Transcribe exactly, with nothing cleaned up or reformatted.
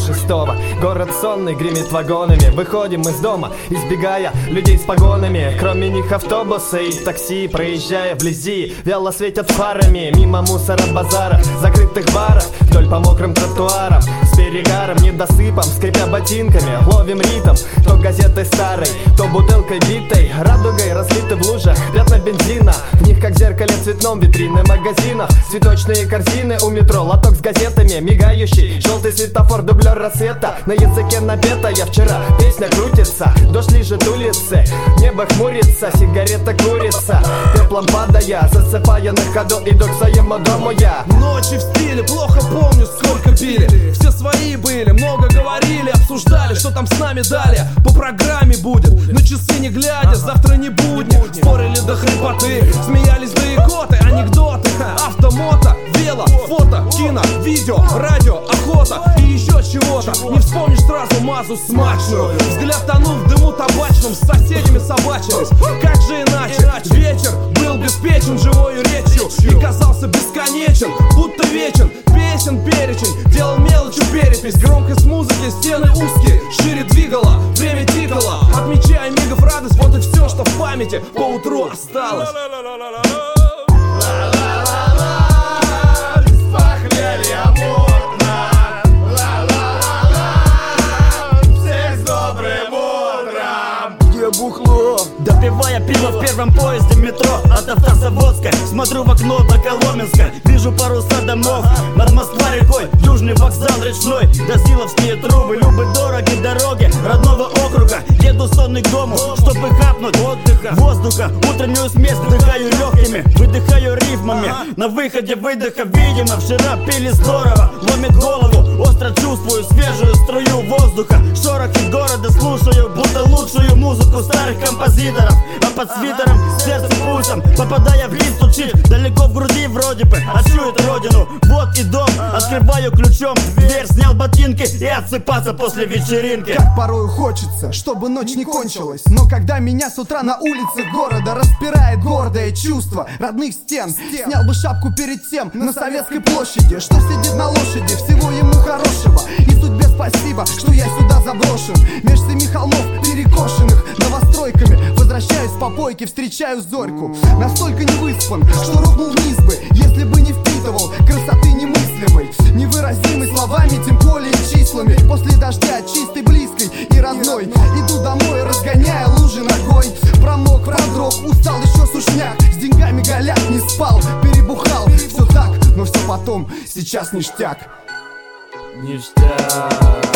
шестого. Город сонный гремит вагонами. Выходим из дома, избегая людей с погонами. Кроме них автобусы и такси, проезжая вблизи, вяло светят фарами. Мимо мусора, базаров, закрытых баров, вдоль по мокрым тротуарам, с перегаром, недосыпом, скрипя ботинками, ловим ритм. То газетой старой, то бутылкой битой, радугой разлиты в лужах пятна бензина. В них, как в зеркале цветном, витрины магазинов, цветочные корзины у метро, лоток с газетами, мигающий желтый светофор, дублер рассвета. На языке напета я вчера, песня крутится, дождь лижет улицы, небо хмурится, сигарета курица, пеплом падая, засыпая на ходу, иду к своему дому я. Ночи в стиле, плохо помню, сколько пили. Все свои были, много говорили, обсуждали, что там с нами далее. По программе будет, на часы не глядя, завтра не будни. Спорили до хрипоты, смеялись до икоты, анекдоты, автомото, вело, фото, кино, видео, радио, охота и еще чего-то. Не вспомнишь сразу мазу смачную. Взгляд тонул в дыму табачном, с соседями собачились. Как же иначе? Вечер был беспечен живою речью и казался бесконечен, будто вечен. Песен перечень, делал мелочью перепись. Громкость музыки, стены узкие, шире двигала, время тикало, отмечая мигов радость. Вот и все, что в памяти поутру осталось. Бухло, допивая пиво в первом поезде метро от Автозаводска. Смотрю в окно до Коломенска, вижу паруса домов над Москва рекой, южный вокзал речной, Досиловские трубы, любы дороги дороги родного округа. Еду сонный к дому, чтобы хапнуть отдыха, воздуха, утреннюю смесь вдыхаю легкими, выдыхаю рифмами. На выходе выдоха, видимо, вчера пили здорово, ломит голову, остро чувствую свежую струю воздуха. Шорохи города слушаю, будто лучшую музыку старых композиторов. А под свитером, сердце пульсом, попадая в лист, стучит далеко в груди вроде бы, а чует родину. Вот и дом, открываю ключом дверь, снял ботинки и отсыпаться после вечеринки. Как порою хочется, чтобы ночь не кончилась, но когда меня с утра на улице города распирает гордое чувство родных стен, снял бы шапку перед тем на Советской площади, что сидит на лошади, всего ему хорошего. И судьбе спасибо, что я сюда заброшен, меж семи холмов перекошенных новостройками. Возвращаюсь с попойки, встречаю зорьку, настолько не выспан, что рухнул вниз бы, если бы не впитывал красоты немыслимой, невыразимой словами, тем более числами. После дождя чистой, близкой и родной иду домой, разгоняя лужи ногой. Промок, продрог, устал еще сушняк, с деньгами голяк, не спал, перебухал. Все так, но все потом, сейчас ништяк. Ништяк.